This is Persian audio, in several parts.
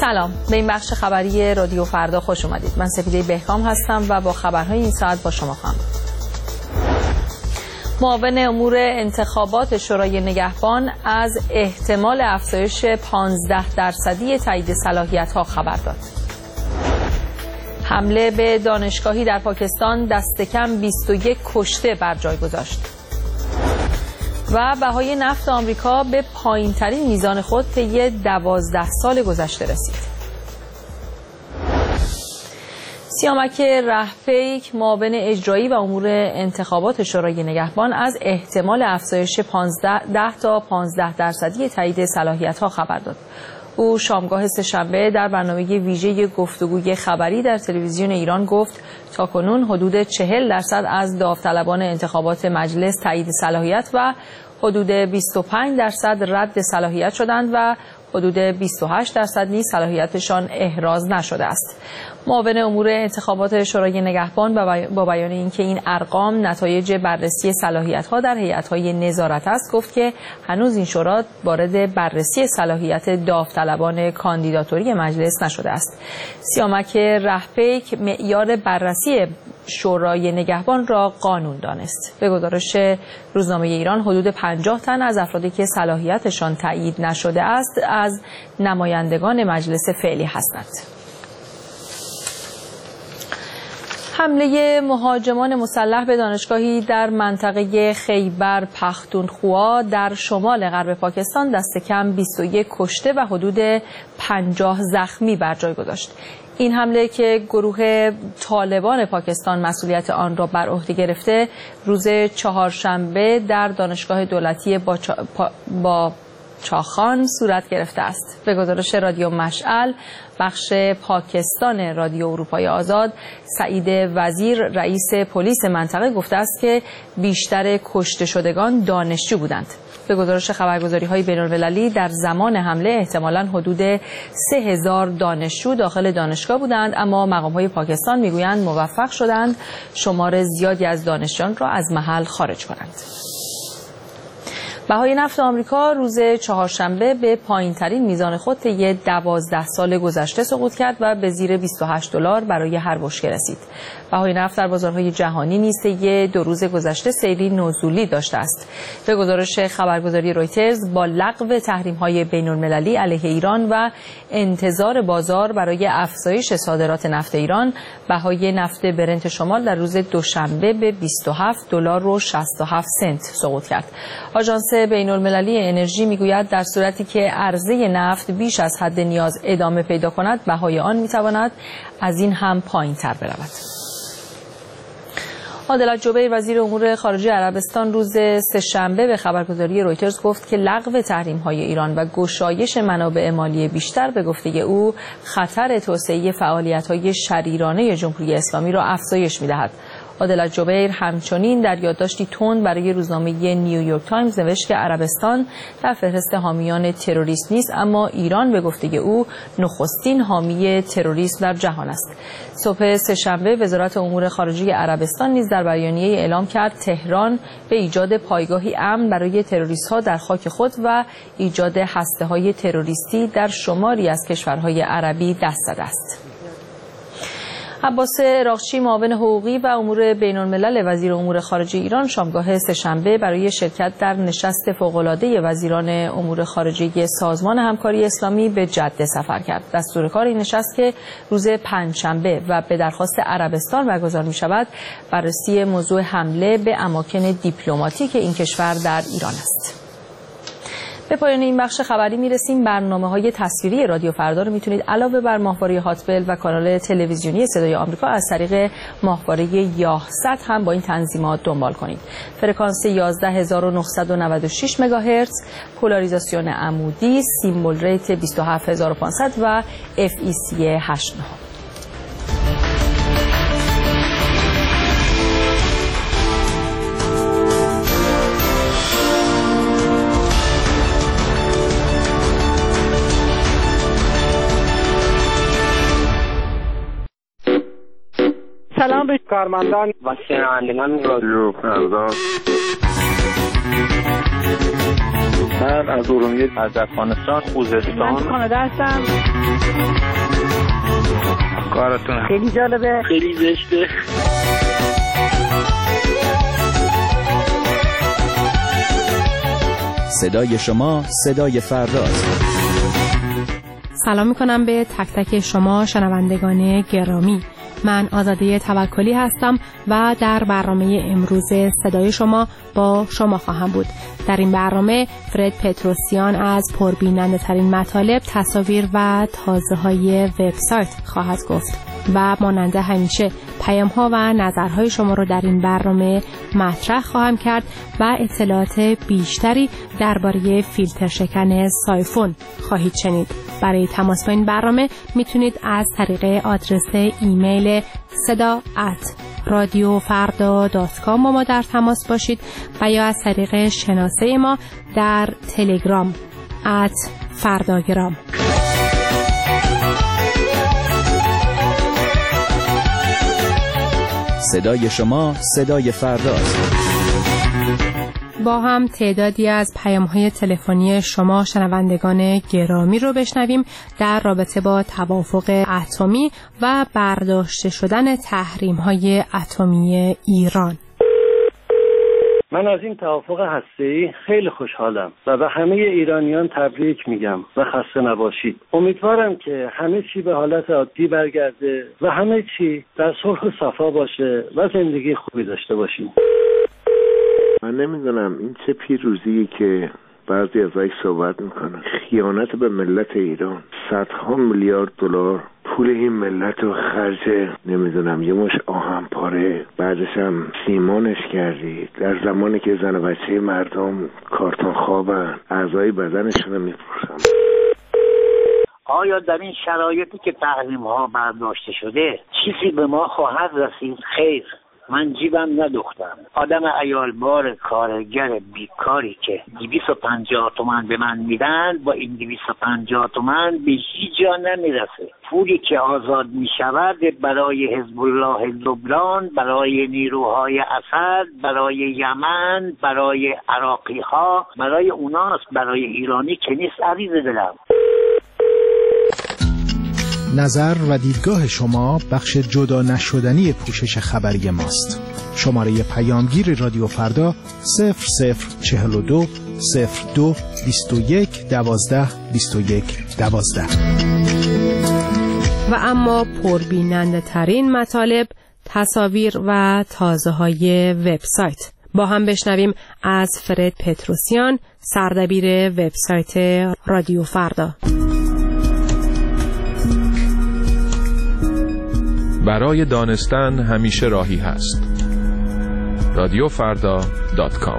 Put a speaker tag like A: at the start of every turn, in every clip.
A: سلام، به این بخش خبری رادیو فردا خوش اومدید. من سپیده بهکام هستم و با خبرهای این ساعت با شما خواهم. معاون امور انتخابات شورای نگهبان از احتمال افزایش 15% تایید صلاحیت‌ها خبر داد. حمله به دانشگاهی در پاکستان دست کم 21 کشته بر جای گذاشت. و بهای نفت آمریکا به پایین‌ترین میزان خود طی 12 سال گذشته رسید. سیامک رهپیک، معاون اجرایی و امور انتخابات شورای نگهبان، از احتمال افزایش 10 تا 15% تایید صلاحیت‌ها خبر داد. او شامگاه سه‌شنبه در برنامه ویژه گفتگوی خبری در تلویزیون ایران گفت تاکنون حدود 40% از داوطلبان انتخابات مجلس تایید صلاحیت و حدود 25% رد صلاحیت شدند و حدود 28% نیز صلاحیتشان احراز نشده است. معاون امور انتخابات شورای نگهبان با بیان اینکه این ارقام نتایج بررسی صلاحیت‌ها در هیئت‌های نظارت است، گفت که هنوز این شورا وارد بررسی صلاحیت داوطلبان کاندیداتوری مجلس نشده است. سیامک رهپیک معیار بررسی شورای نگهبان را قانون دانست. به گزارش روزنامه ایران حدود 50 تن از افرادی که صلاحیتشان تایید نشده است از نمایندگان مجلس فعلی هستند. حمله مهاجمان مسلح به دانشگاهی در منطقه خیبر پختونخوا در شمال غرب پاکستان دست کم 21 کشته و حدود 50 زخمی بر جای گذاشت. این حمله که گروه طالبان پاکستان مسئولیت آن را بر عهده گرفته، روز چهارشنبه در دانشگاه دولتی با چاخان صورت گرفته است. به گزارش رادیو مشعل بخش پاکستان رادیو اروپای آزاد، سعید وزیر رئیس پلیس منطقه گفته است که بیشتر کشته شدگان دانشجو بودند. به گزارش خبرگزاری‌های بین‌المللی در زمان حمله احتمالاً حدود 3000 دانشجو داخل دانشگاه بودند، اما مقام‌های پاکستان می‌گویند موفق شدند شمار زیادی از دانشجویان را از محل خارج کنند. بهای نفت آمریکا روز چهارشنبه به پایین‌ترین میزان خود طی 12 سال گذشته سقوط کرد و به زیر $28 برای هر بشکه رسید. بهای نفت در بازارهای جهانی نیز طی 2 روز گذشته سیری نزولی داشته است. به گزارش خبرگزاری رویترز، با لغو تحریم‌های بین‌المللی علیه ایران و انتظار بازار برای افزایش صادرات نفت ایران، بهای نفت برنت شمال در روز دوشنبه به $27.67 سقوط کرد. آژانس بین‌المللی انرژی میگوید در صورتی که عرضه نفت بیش از حد نیاز ادامه پیدا کند، بهای آن میتواند از این هم پایین‌تر برود. عادل الجبیر، وزیر امور خارجه عربستان، روز سه‌شنبه به خبرگزاری رویترز گفت که لغو تحریم‌های ایران و گشایش منابع مالی بیشتر به گفته او خطر توسعه فعالیت‌های شریرانه جمهوری اسلامی را افزایش می‌دهد. عادل الجبیر همچنین در یادداشتی تند برای روزنامه نیویورک تایمز نوشت که عربستان در فهرست حامیان تروریسم نیست، اما ایران به گفته او نخستین حامی تروریسم در جهان است. صبح سه‌شنبه وزارت امور خارجه عربستان نیز در بیانیه اعلام کرد تهران به ایجاد پایگاهی امن برای تروریست‌ها در خاک خود و ایجاد هسته‌های تروریستی در شماری از کشورهای عربی دست زده است. عباس عراقچی، معاون حقوقی و امور بین‌الملل وزیر امور خارجه ایران، شامگاه سه‌شنبه برای شرکت در نشست فوق‌العاده وزیران امور خارجه سازمان همکاری اسلامی به جده سفر کرد. دستور کار این نشست که روز پنجشنبه و به درخواست عربستان برگزار می‌شود، بررسی موضوع حمله به اماکن دیپلماتیک این کشور در ایران است. به پایان این بخش خبری میرسیم. برنامه‌های تصویری رادیو فردا رو میتونید علاوه بر ماهواره هاتبل و کانال تلویزیونی صدای آمریکا از طریق ماهواره یاهصد هم با این تنظیمات دنبال کنید. فرکانس 11996 مگاهرتز، پولاریزاسیون عمودی، سیمبل ریت 27500 و FEC 8.
B: سلام به کارمندان و شنوندگان رادیو فردا.
C: من از ارومیه، از افغانستان، خوزستان.
B: من کانادا هستم.
C: کارتون
B: خیلی جالبه،
C: خیلی زشته.
D: صدای شما صدای فرداست.
E: سلام میکنم به تک تک شما شنوندگان گرامی. من آزاده توکلی هستم و در برنامه امروز صدای شما با شما خواهم بود. در این برنامه فرد پتروسیان از پربیننده ترین مطالب، تصاویر و تازه های وبسایت خواهد گفت و مانند همیشه پیام ها و نظرهای شما رو در این برنامه مطرح خواهم کرد و اطلاعات بیشتری درباره فیلتر شکن سایفون خواهید شنید. برای تماس با این برنامه میتونید از طریق آدرس ایمیل sada@radiofarda.com با ما در تماس باشید و یا از طریق شناسه ما در تلگرام @فرداگرام.
D: صدای شما صدای فرداست.
E: با هم تعدادی از پیام‌های تلفنی شما شنوندگان گرامی رو بشنویم در رابطه با توافق اتمی و برداشته شدن تحریم‌های اتمی ایران.
F: من از این توافق هسته‌ای خیلی خوشحالم و به همه ایرانیان تبریک میگم و خسته نباشید. امیدوارم که همه چی به حالت عادی برگرده و همه چی در صلح و صفا باشه و زندگی خوبی داشته باشیم.
G: من نمیدونم این چه پیروزیه که بعضی ازش صحبت میکنن. خیانت به ملت ایران، صدها میلیارد دلار پول این ملت رو خرج نمیدونم یه مش آهن پاره، بعدش هم سیمانش کردی در زمانی که زن و بچه مردم کارتون خوابن، اعضای بدنشون رو میپرسن.
H: آیا در این شرایطی که تحریم ها برداشته شده چیزی به ما خواهد رسید؟ خیر، من جیبم ندوختم. آدم عیالبار کارگر بیکاری که 250 تومن به من میدن با این 250 تومن به هیچ جا نمیرسه. پولی که آزاد میشود برای حزب الله لبنان، برای نیروهای اسد، برای یمن، برای عراقی ها، برای اوناست، برای ایرانی که نیست. عزیز دلم،
I: نظر و دیدگاه شما بخش جدا نشدنی پوشش خبری ماست. شماره پیامگیر رادیو فردا 0042 02 21 12 21 12.
E: و اما پربیننده ترین مطالب، تصاویر و تازه های وبسایت. با هم بشنویم از فرد پتروسیان، سردبیر وبسایت رادیو فردا.
J: برای دانستن همیشه راهی هست. radiofarda.com.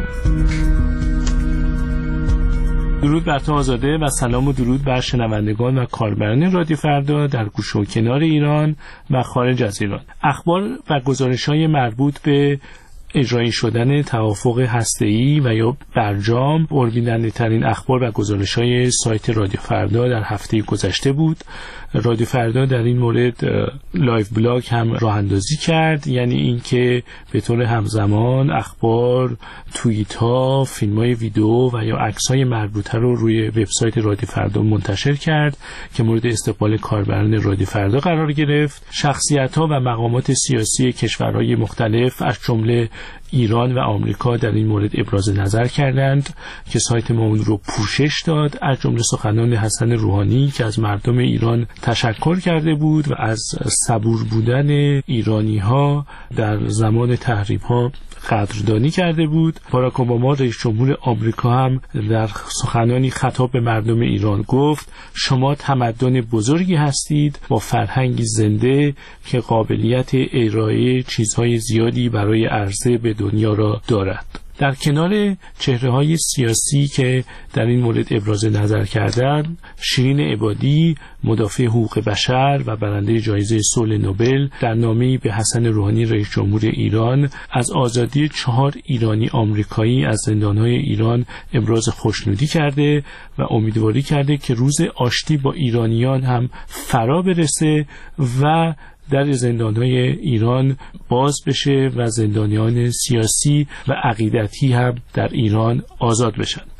K: درود بر تو آزاده و سلام و درود بر شنوندگان و کاربران رادیو فردا در گوشه و کنار ایران و خارج از ایران. اخبار و گزارش‌های مربوط به اجرایی شدن توافق هسته‌ای و یا برجام پربیننده ترین اخبار و گزارش‌های سایت رادیو فردا در هفته گذشته بود. رادیو فردا در این مورد لایو بلاگ هم راه اندازی کرد، یعنی اینکه به طور همزمان اخبار، توییت‌ها، فیلم‌های ویدیو و یا عکس‌های مربوطه رو روی وبسایت رادیو فردا منتشر کرد که مورد استقبال کاربران رادیو فردا قرار گرفت. شخصیت‌ها و مقامات سیاسی کشورهای مختلف از جمله ایران و آمریکا در این مورد ابراز نظر کردند که سایت ما اون رو پوشش داد، از جمله سخنان حسن روحانی که از مردم ایران تشکر کرده بود و از صبور بودن ایرانی‌ها در زمان تحریم‌ها قدردانی کرده بود. باراک اوباما رئیس جمهور آمریکا هم در سخنانی خطاب به مردم ایران گفت شما تمدن بزرگی هستید با فرهنگی زنده که قابلیت ارائه چیزهای زیادی برای عرضه به دنیا را دارد. در کنار چهره‌های سیاسی که در این مورد ابراز نظر کردند، شیرین عبادی، مدافع حقوق بشر و برنده جایزه صلح نوبل، در نامه‌ای به حسن روحانی رئیس جمهور ایران از آزادی 4 ایرانی آمریکایی از زندان‌های ایران ابراز خوشنودی کرده و امیدواری کرده که روز آشتی با ایرانیان هم فرا برسه و در زندان‌های ایران باز بشه و زندانیان سیاسی و عقیدتی هم در ایران آزاد بشن.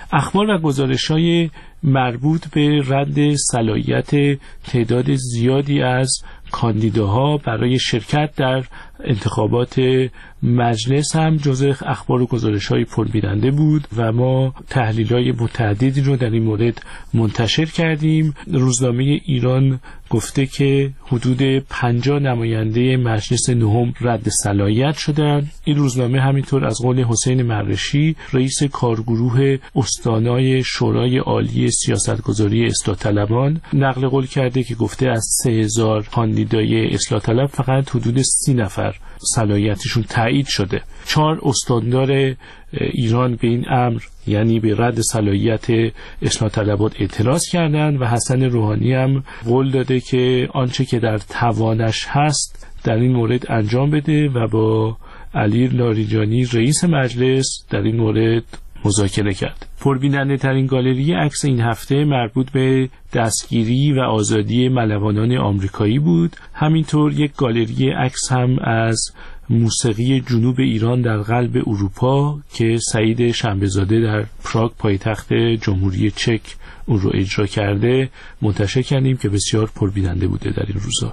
K: اخبار و گزارش‌های مربوط به رد صلاحیت تعداد زیادی از کاندیداها برای شرکت در انتخابات مجلس هم جزء اخبار و گزارش‌های پربیننده بود و ما تحلیل‌های متعددی رو در این مورد منتشر کردیم. روزنامه ایران گفته که حدود 50 نماینده مجلس نهم رد صلاحیت شدند. این روزنامه همینطور از قول حسین مرشی رئیس کارگروه استانای شورای عالی سیاستگذاری اصلاح طلبان نقل قول کرده که گفته از 3000 کاندیدای اصلاح طلب فقط حدود 30 نفر صلاحیتشون تایید شده. 4 استاندار ایران به این امر یعنی به رد صلاحیت اصلاح طلبات اعتراض کردند و حسن روحانی هم قول داده که آنچه که در توانش هست در این مورد انجام بده و با علی لاریجانی رئیس مجلس در این مورد مذاکره کرد. پربیننده ترین گالری عکس این هفته مربوط به دستگیری و آزادی ملوانان آمریکایی بود. همینطور یک گالری عکس هم از موسیقی جنوب ایران در قلب اروپا که سعید شنبه‌زاده در پراگ پایتخت جمهوری چک اون رو اجرا کرده منتشر کردیم که بسیار پربیننده بوده در این روزا.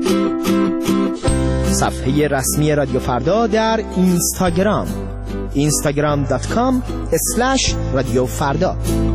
L: صفحه رسمی رادیو فردا در اینستاگرام instagram.com/رادیو فردا.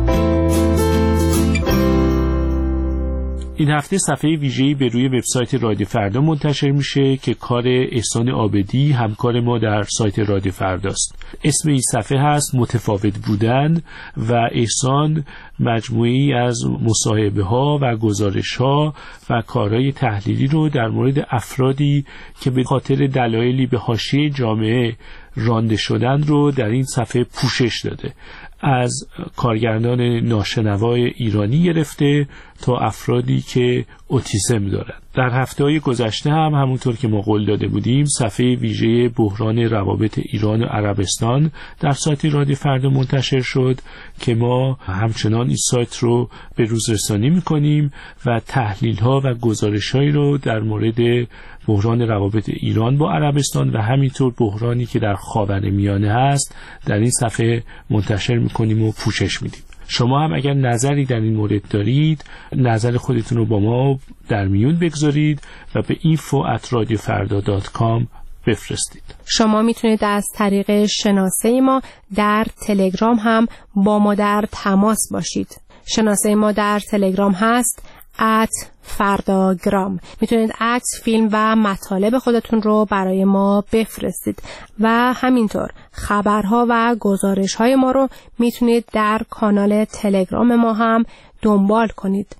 K: این هفته صفحه ویژه‌ای به روی وبسایت رادیو فردا منتشر میشه که کار احسان عابدی همکار ما در سایت رادیو فرداست. اسم این صفحه هست متفاوت بودن و احسان مجموعی از مصاحبه‌ها و گزارش‌ها و کارهای تحلیلی رو در مورد افرادی که به خاطر دلایلی به حاشیه جامعه رانده شدن رو در این صفحه پوشش داده. از کارگردان ناشنوای ایرانی گرفته تا افرادی که اوتیسم دارند. در هفته‌های گذشته هم همونطور که ما قول داده بودیم صفحه ویژه بحران روابط ایران و عربستان در سایت رادیو فردا منتشر شد که ما همچنان این سایت رو به روز رسانی می‌کنیم و تحلیل‌ها و گزارش‌هایی رو در مورد بحران روابط ایران با عربستان و همینطور بحرانی که در خاورمیانه هست در این صفحه منتشر می‌کنیم و پوشش میدیم. شما هم اگر نظری در این مورد دارید نظر خودتون رو با ما در میون بگذارید و به info@radiofarda.com بفرستید.
E: شما میتونید از طریق شناسه ما در تلگرام هم با ما در تماس باشید. شناسه ما در تلگرام هست @فرداگرام. میتونید عکس، فیلم و مطالب خودتون رو برای ما بفرستید و همینطور خبرها و گزارش‌های ما رو میتونید در کانال تلگرام ما هم دنبال کنید.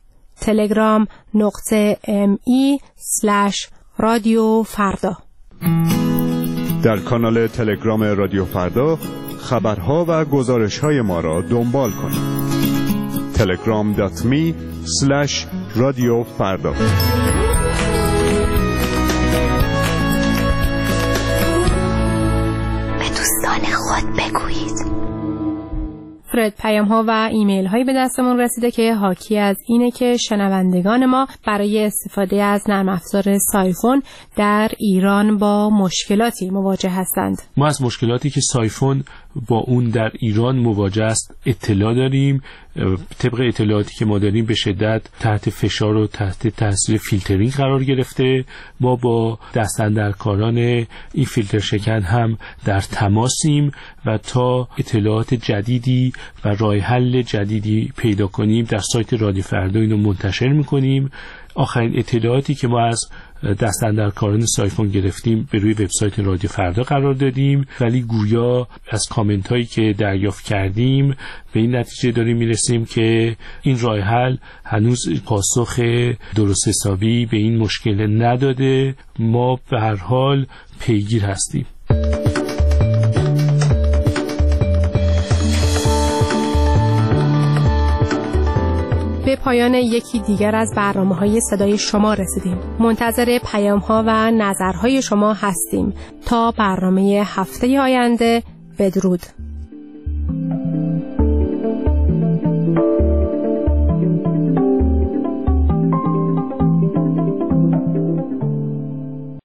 E: telegram.me/رادیو فردا.
M: در کانال تلگرام رادیو فردا خبرها و گزارش‌های ما را دنبال کنید. telegram.me/رادیو فردا.
E: به دوستان خود بگویید. فرد پیام ها و ایمیل هایی به دستمون رسیده که حاکی از اینه که شنوندگان ما برای استفاده از نرم افزار سایفون در ایران با مشکلاتی مواجه هستند.
K: ما از مشکلاتی که سایفون با اون در ایران مواجه است اطلاع داریم. طبق اطلاعاتی که ما داریم به شدت تحت فشار و تحت تاثیر فیلترینگ قرار گرفته. ما با دستاندرکاران این فیلتر شکن هم در تماسیم و تا اطلاعات جدیدی و راه حل جدیدی پیدا کنیم در سایت رادیو فردا اینو منتشر میکنیم. آخرین اطلاعاتی که ما از دستاندرکاران سایفون گرفتیم به روی وبسایت رادیو فردا قرار دادیم، ولی گویا از کامنت هایی که دریافت کردیم به این نتیجه داریم میرسیم که این راه حل هنوز پاسخ درست حسابی به این مشکل نداده. ما به هر حال پیگیر هستیم.
E: به پایان یکی دیگر از برنامه‌های صدای شما رسیدیم. منتظر پیام‌ها و نظرهای شما هستیم. تا برنامه هفته آینده، بدرود.